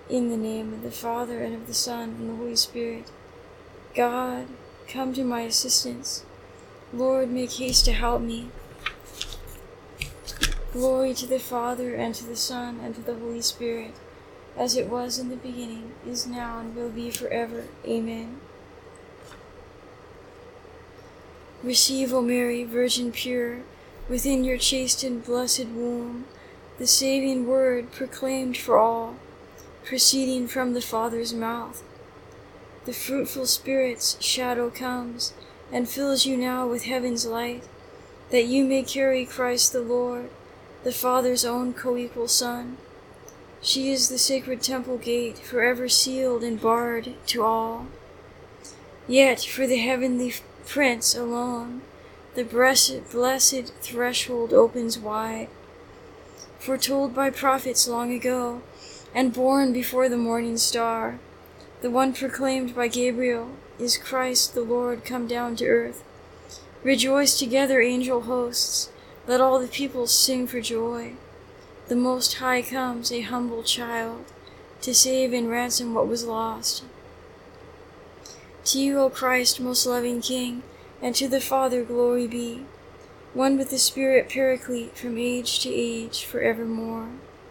In the name of the Father, and of the Son, and the Holy Spirit. God, come to my assistance. Lord, make haste to help me. Glory to the Father, and to the Son, and to the Holy Spirit, as it was in the beginning, is now, and will be forever. Amen. Receive, O Mary, Virgin pure, within your chaste and blessed womb, the saving word proclaimed for all, proceeding from the Father's mouth. The fruitful Spirit's shadow comes, and fills you now with heaven's light, that you may carry Christ the Lord, the Father's own co-equal Son. She is the sacred temple gate, forever sealed and barred to all. Yet for the heavenly Prince alone, the blessed threshold opens wide. Foretold by prophets long ago, and born before the morning star, the one proclaimed by Gabriel is Christ the Lord come down to earth. Rejoice together, angel hosts, let all the peoples sing for joy. The Most High comes, a humble child, to save and ransom what was lost. To you, O Christ, most loving King, and to the Father glory be, one with the Spirit Paraclete from age to age forevermore.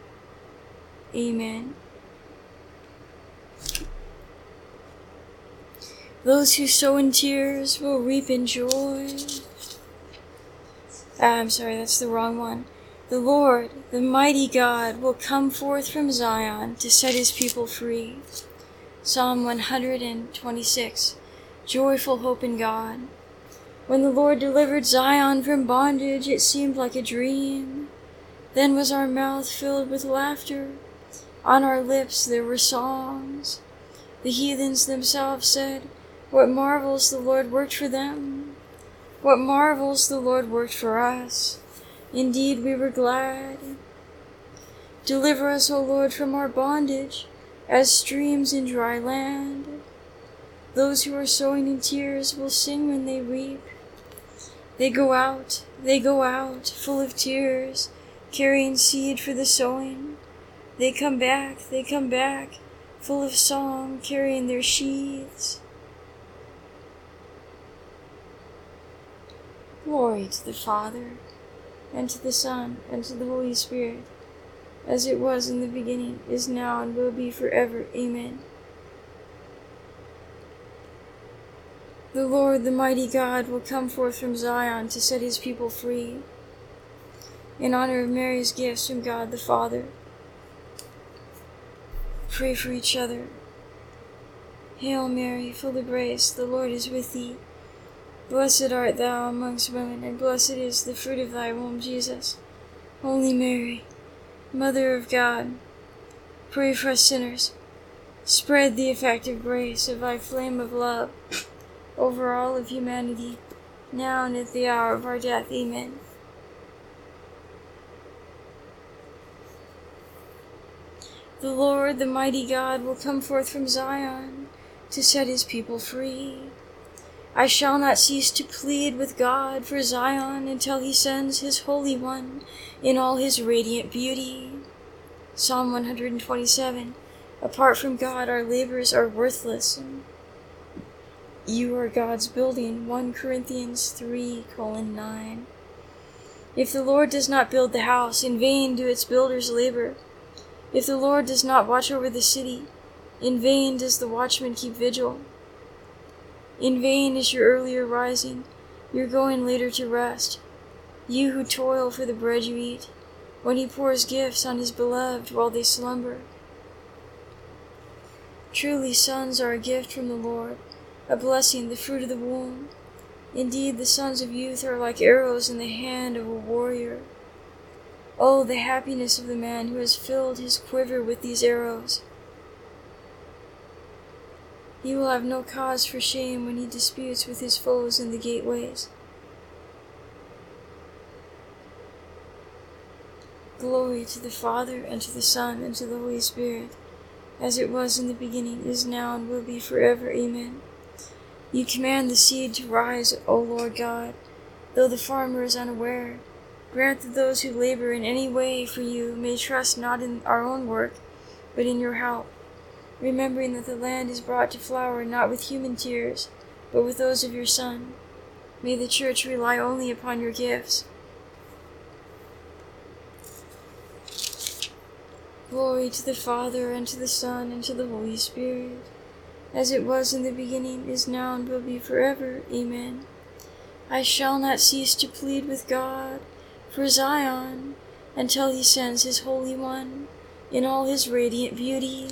Amen. Those who sow in tears will reap in joy. I'm sorry, that's the wrong one. The Lord, the mighty God, will come forth from Zion to set his people free. Psalm 126. Joyful hope in God. When the Lord delivered Zion from bondage, it seemed like a dream. Then was our mouth filled with laughter. On our lips there were songs. The heathens themselves said, "What marvels the Lord worked for them! What marvels the Lord worked for us! Indeed we were glad. Deliver us, O Lord, from our bondage, as streams in dry land. Those who are sowing in tears will sing when they reap. They go out, full of tears, carrying seed for the sowing. They come back, full of song, carrying their sheaves." Glory to the Father, and to the Son, and to the Holy Spirit, as it was in the beginning, is now, and will be forever. Amen. The Lord, the mighty God, will come forth from Zion to set his people free. In honor of Mary's gifts from God the Father, pray for each other. Hail Mary, full of grace, the Lord is with thee. Blessed art thou amongst women, and blessed is the fruit of thy womb, Jesus. Holy Mary, Mother of God, pray for us sinners. Spread the effective grace of thy flame of love over all of humanity, now and at the hour of our death. Amen. The Lord, the mighty God, will come forth from Zion to set his people free. I shall not cease to plead with God for Zion until he sends his Holy One in all his radiant beauty. Psalm 127. Apart from God, our labors are worthless. You are God's building. 1 Corinthians 3:9. If the Lord does not build the house, in vain do its builders labor. If the Lord does not watch over the city, in vain does the watchman keep vigil. In vain is your earlier rising, your going later to rest, you who toil for the bread you eat, when he pours gifts on his beloved while they slumber. Truly sons are a gift from the Lord, a blessing, the fruit of the womb. Indeed, the sons of youth are like arrows in the hand of a warrior. Oh, the happiness of the man who has filled his quiver with these arrows. He will have no cause for shame when he disputes with his foes in the gateways. Glory to the Father, and to the Son, and to the Holy Spirit, as it was in the beginning, is now, and will be forever. Amen. You command the seed to rise, O Lord God, though the farmer is unaware. Grant that those who labor in any way for you may trust not in our own work, but in your help. remembering that the land is brought to flower not with human tears, but with those of your Son. May the Church rely only upon your gifts. Glory to the Father, and to the Son, and to the Holy Spirit, as it was in the beginning, is now, and will be forever. Amen. I shall not cease to plead with God for Zion, until he sends his Holy One in all his radiant beauty.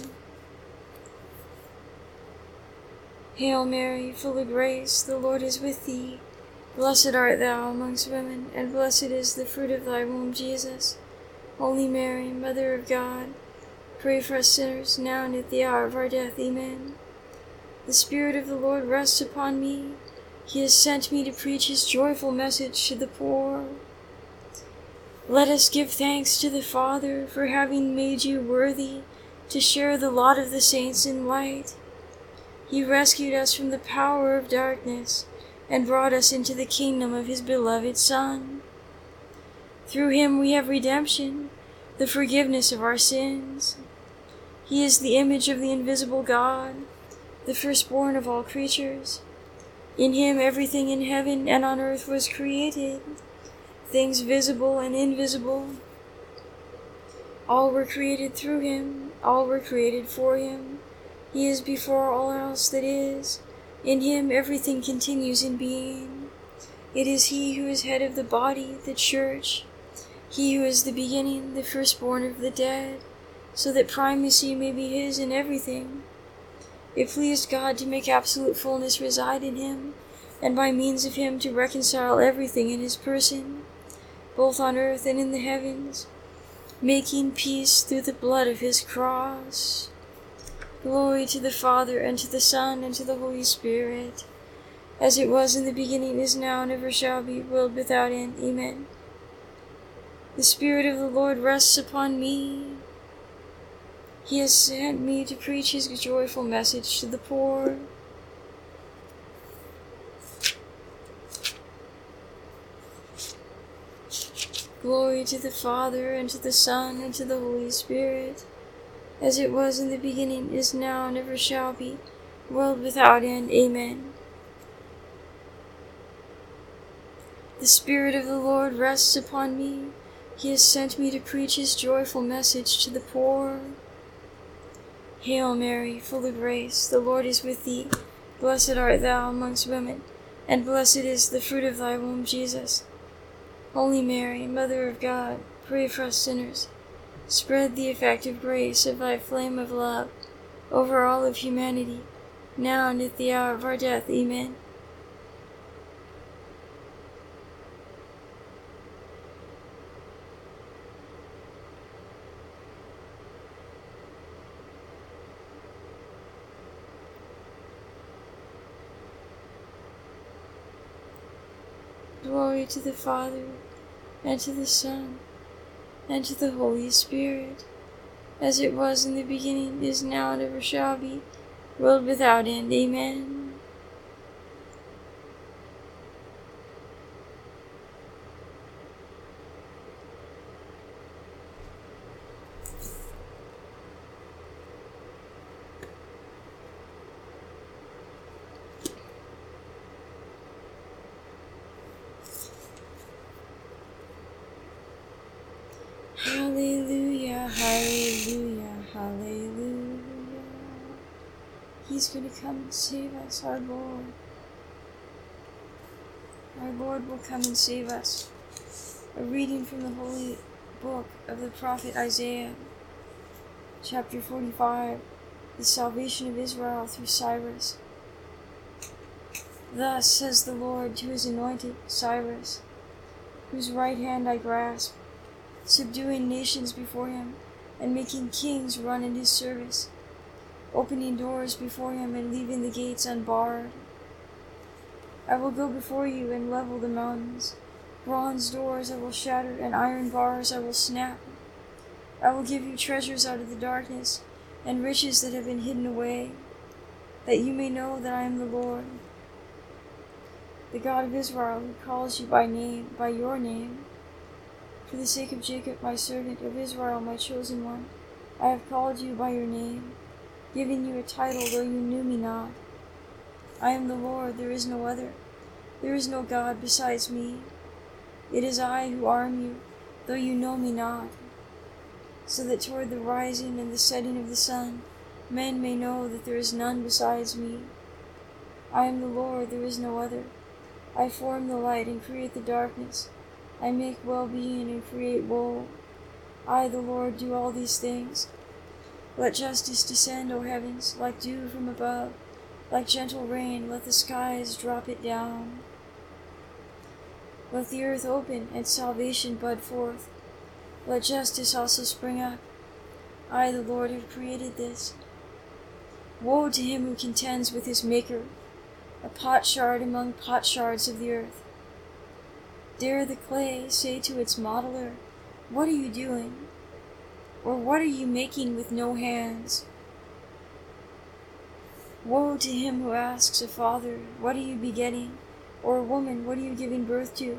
Hail Mary, full of grace, the Lord is with thee. Blessed art thou amongst women, and blessed is the fruit of thy womb, Jesus. Holy Mary, Mother of God, pray for us sinners, now and at the hour of our death. Amen. The Spirit of the Lord rests upon me. He has sent me to preach his joyful message to the poor. Let us give thanks to the Father for having made you worthy to share the lot of the saints in light. He rescued us from the power of darkness and brought us into the kingdom of his beloved Son. Through him we have redemption, the forgiveness of our sins. He is the image of the invisible God, the firstborn of all creatures. In him everything in heaven and on earth was created, things visible and invisible. All were created through him, all were created for him. He is before all else that is. In him everything continues in being. It is he who is head of the body, the Church. He who is the beginning, the firstborn of the dead, so that primacy may be his in everything. It pleased God to make absolute fullness reside in him, and by means of him to reconcile everything in his person, both on earth and in the heavens, making peace through the blood of his cross. Glory to the Father, and to the Son, and to the Holy Spirit, as it was in the beginning, is now, and ever shall be, world without end. Amen. The Spirit of the Lord rests upon me. He has sent me to preach his joyful message to the poor. Glory to the Father, and to the Son, and to the Holy Spirit, as it was in the beginning, is now, and ever shall be, world without end. Amen. The Spirit of the Lord rests upon me. He has sent me to preach his joyful message to the poor. Hail Mary, full of grace, the Lord is with thee. Blessed art thou amongst women, and blessed is the fruit of thy womb, Jesus. Holy Mary, Mother of God, pray for us sinners. Spread the effective grace of thy flame of love over all of humanity, now and at the hour of our death. Amen. Glory to the Father, and to the Son, and to the Holy Spirit, as it was in the beginning, is now, and ever shall be, world without end. Amen. Hallelujah, hallelujah, hallelujah. He's going to come and save us, our Lord. Our Lord will come and save us. A reading from the holy book of the prophet Isaiah, chapter 45, the salvation of Israel through Cyrus. Thus says the Lord to his anointed Cyrus, whose right hand I grasp, subduing nations before him, and making kings run in his service, opening doors before him and leaving the gates unbarred. I will go before you and level the mountains. Bronze doors I will shatter, and iron bars I will snap. I will give you treasures out of the darkness, and riches that have been hidden away, that you may know that I am the Lord, the God of Israel, who calls you by name, by your name. For the sake of Jacob, my servant, of Israel, my chosen one, I have called you by your name. giving you a title though you knew me not. I am the Lord, there is no other. There is no God besides me. It is I who arm you, though you know me not, so that toward the rising and the setting of the sun, men may know that there is none besides me. I am the Lord, there is no other. I form the light and create the darkness. I make well-being and create woe. I, the Lord, do all these things. Let justice descend, O heavens, like dew from above. Like gentle rain, let the skies drop it down. Let the earth open and salvation bud forth. Let justice also spring up. I, the Lord, have created this. Woe to him who contends with his Maker, a potsherd among potsherds of the earth. Dare the clay say to its modeler, "What are you doing?" Or what are you making with no hands? Woe to him who asks a father, "What are you begetting?" Or a woman, "What are you giving birth to?"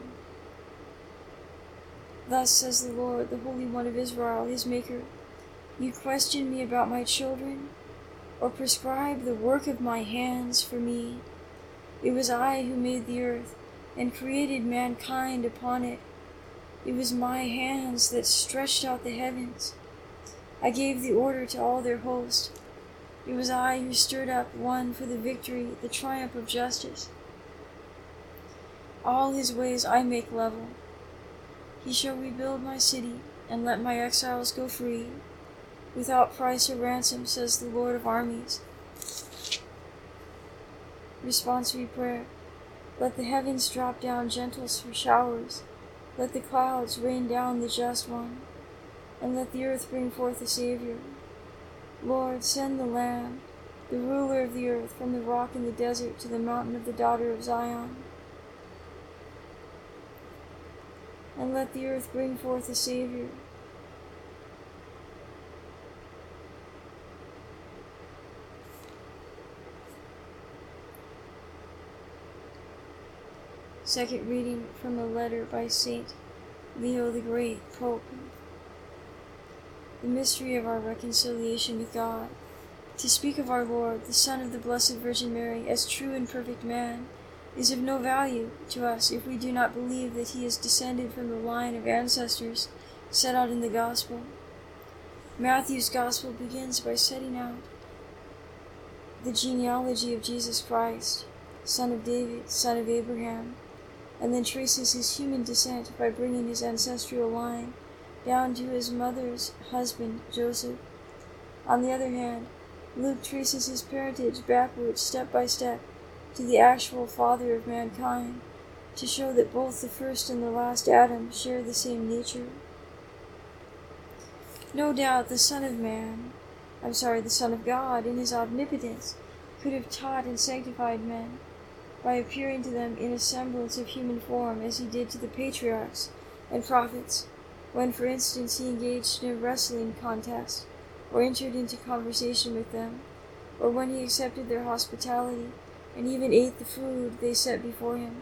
Thus says the Lord, the Holy One of Israel, his Maker, "You question me about my children, or prescribe the work of my hands for me. It was I who made the earth, and created mankind upon it. It was my hands that stretched out the heavens. I gave the order to all their host. It was I who stirred up one for the victory, the triumph of justice. All his ways I make level. He shall rebuild my city, and let my exiles go free, without price or ransom, says the Lord of armies." Responsory prayer. Let the heavens drop down gentle showers. Let the clouds rain down the just one, and let the earth bring forth a Savior. Lord, send the Lamb, the ruler of the earth, from the rock in the desert to the mountain of the daughter of Zion. And let the earth bring forth a Savior. Second reading from a letter by Saint Leo the Great, Pope. The mystery of our reconciliation with God. To speak of our Lord, the Son of the Blessed Virgin Mary, as true and perfect man, is of no value to us if we do not believe that he is descended from the line of ancestors set out in the Gospel. Matthew's Gospel begins by setting out the genealogy of Jesus Christ, son of David, son of Abraham, and then traces his human descent by bringing his ancestral line down to his mother's husband, Joseph. On the other hand, Luke traces his parentage backwards, step by step, to the actual father of mankind, to show that both the first and the last Adam share the same nature. No doubt the Son of God, in his omnipotence, could have taught and sanctified men by appearing to them in a semblance of human form, as he did to the patriarchs and prophets, when, for instance, he engaged in a wrestling contest, or entered into conversation with them, or when he accepted their hospitality, and even ate the food they set before him.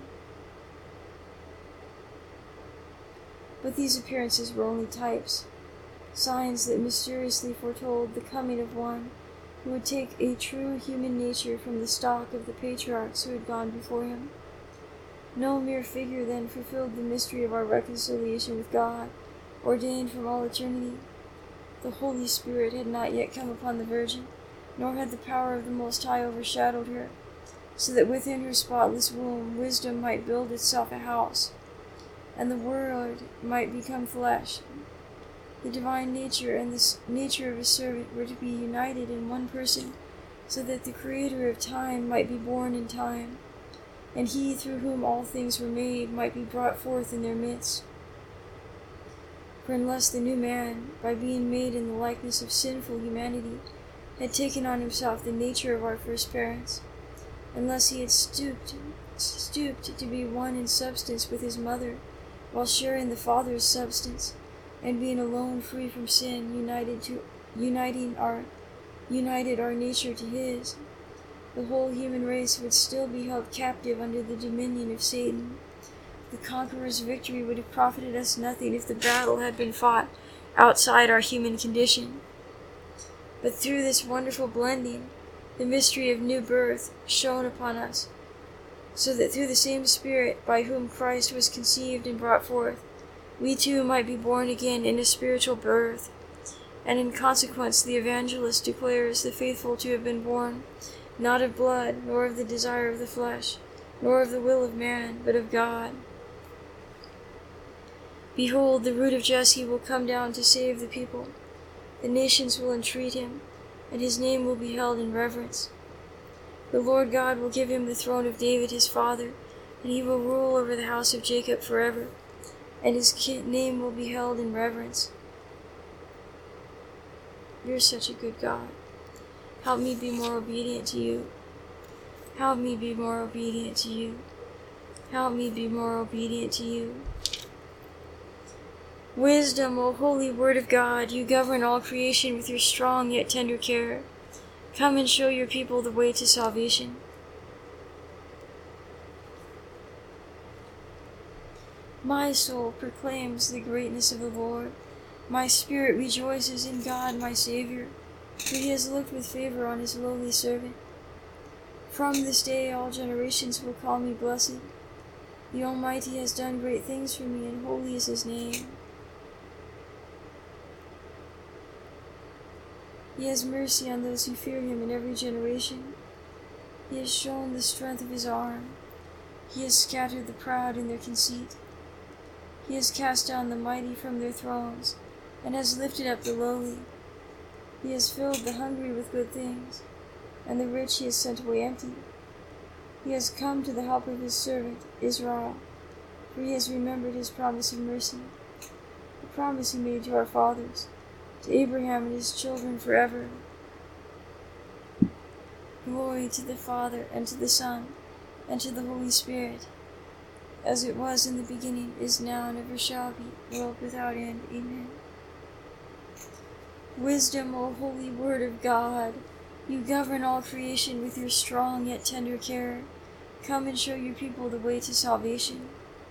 But these appearances were only types, signs that mysteriously foretold the coming of one who would take a true human nature from the stock of the patriarchs who had gone before him. No mere figure then fulfilled the mystery of our reconciliation with God, ordained from all eternity. The Holy Spirit had not yet come upon the Virgin, nor had the power of the Most High overshadowed her, so that within her spotless womb wisdom might build itself a house, and the Word might become flesh. The divine nature and the nature of a servant were to be united in one person, so that the Creator of time might be born in time, and he through whom all things were made might be brought forth in their midst. For unless the new man, by being made in the likeness of sinful humanity, had taken on himself the nature of our first parents, unless he had stooped to be one in substance with his mother, while sharing the Father's substance, and being alone free from sin, united our nature to his, the whole human race would still be held captive under the dominion of Satan. The conqueror's victory would have profited us nothing if the battle had been fought outside our human condition. but through this wonderful blending, the mystery of new birth shone upon us, so that through the same Spirit by whom Christ was conceived and brought forth, we too might be born again in a spiritual birth. And in consequence the evangelist declares the faithful to have been born, not of blood, nor of the desire of the flesh, nor of the will of man, but of God. Behold, the root of Jesse will come down to save the people. The nations will entreat him, and his name will be held in reverence. The Lord God will give him the throne of David his father, and he will rule over the house of Jacob forever, and his name will be held in reverence. You're such a good God. Help me be more obedient to you. Help me be more obedient to you. Help me be more obedient to you. Wisdom, O holy word of God, you govern all creation with your strong yet tender care. Come and show your people the way to salvation. My soul proclaims the greatness of the Lord. My spirit rejoices in God my Savior, for he has looked with favor on his lowly servant. From this day all generations will call me blessed. The Almighty has done great things for me, and holy is his name. He has mercy on those who fear him in every generation. He has shown the strength of his arm. He has scattered the proud in their conceit. He has cast down the mighty from their thrones, and has lifted up the lowly. He has filled the hungry with good things, and the rich he has sent away empty. He has come to the help of his servant Israel, for he has remembered his promise of mercy, the promise he made to our fathers, to Abraham and his children forever. Glory to the Father, and to the Son, and to the Holy Spirit, as it was in the beginning, is now, and ever shall be, world without end. Amen. Wisdom, O holy word of God, you govern all creation with your strong yet tender care. Come and show your people the way to salvation.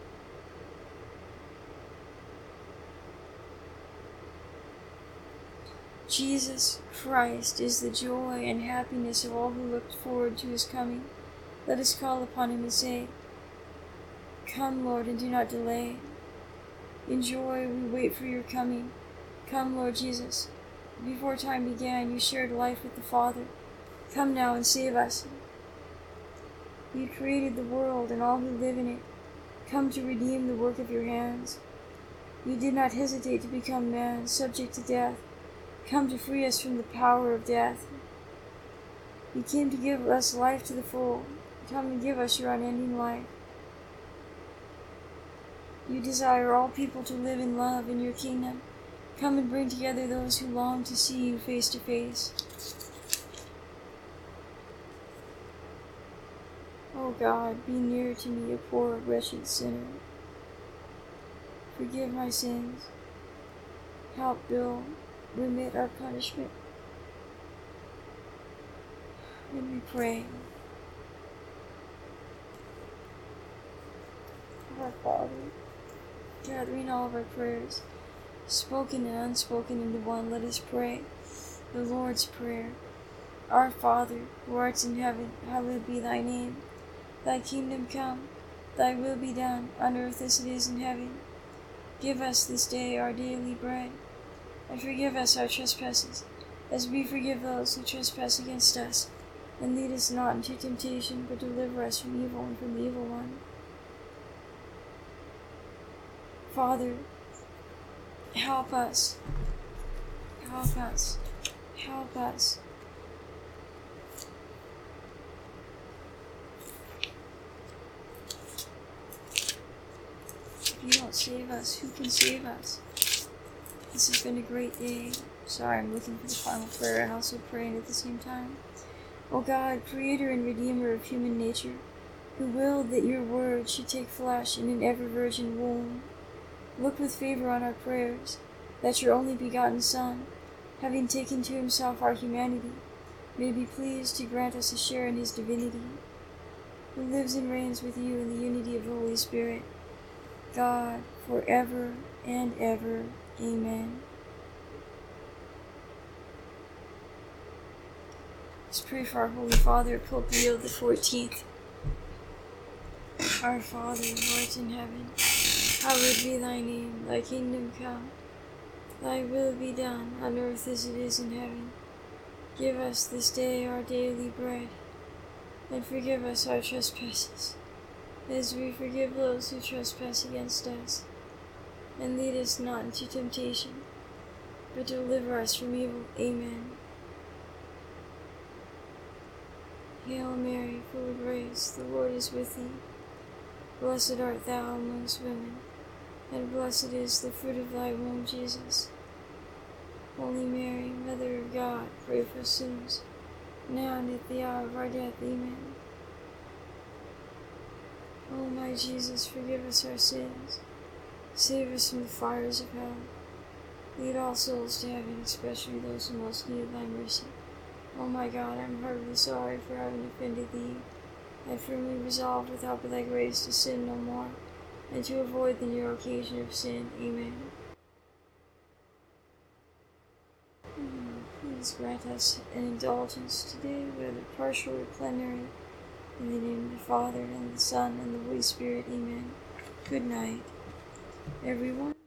Jesus Christ is the joy and happiness of all who looked forward to his coming. Let us call upon him and say, Come, Lord, and do not delay. In joy we wait for your coming. Come, Lord Jesus. Before time began, you shared life with the Father. Come now and save us. You created the world and all who live in it. Come to redeem the work of your hands. You did not hesitate to become man, subject to death. Come to free us from the power of death. You came to give us life to the full. Come and give us your unending life. You desire all people to live in love in your kingdom. Come and bring together those who long to see you face to face. O God, be near to me, a poor, wretched sinner. Forgive my sins. Help Bill remit our punishment. And we pray. Our Father, gathering all of our prayers, spoken and unspoken into one, let us pray the Lord's Prayer. Our Father, who art in heaven, hallowed be thy name. Thy kingdom come, thy will be done, on earth as it is in heaven. Give us this day our daily bread, and forgive us our trespasses, as we forgive those who trespass against us. And lead us not into temptation, but deliver us from evil and from the evil one. Father, help us. Help us. Help us. If you don't save us, who can save us? This has been a great day. Sorry, I'm looking for the final prayer and also praying at the same time. O God, creator and redeemer of human nature, who willed that your word should take flesh in an ever-virgin womb, look with favor on our prayers, that your only begotten Son, having taken to himself our humanity, may be pleased to grant us a share in his divinity, who lives and reigns with you in the unity of the Holy Spirit, God, forever and ever. Amen. Let's pray for our Holy Father, Pope Leo the 14th. Our Father, who art in heaven, hallowed be thy name. Thy kingdom come. Thy will be done, on earth as it is in heaven. Give us this day our daily bread, and forgive us our trespasses, as we forgive those who trespass against us. And lead us not into temptation, but deliver us from evil. Amen. Hail Mary, full of grace, the Lord is with thee. Blessed art thou amongst women, and blessed is the fruit of thy womb, Jesus. Holy Mary, Mother of God, pray for us sinners, now and at the hour of our death. Amen. O my Jesus, forgive us our sins, save us from the fires of hell, lead all souls to heaven, especially those who most need thy mercy. O my God, I am heartily sorry for having offended thee. I firmly resolved, with help of thy grace, to sin no more, and to avoid the near occasion of sin. Amen. Please grant us an indulgence today, whether partial or plenary, in the name of the Father, and the Son, and the Holy Spirit. Amen. Good night, everyone.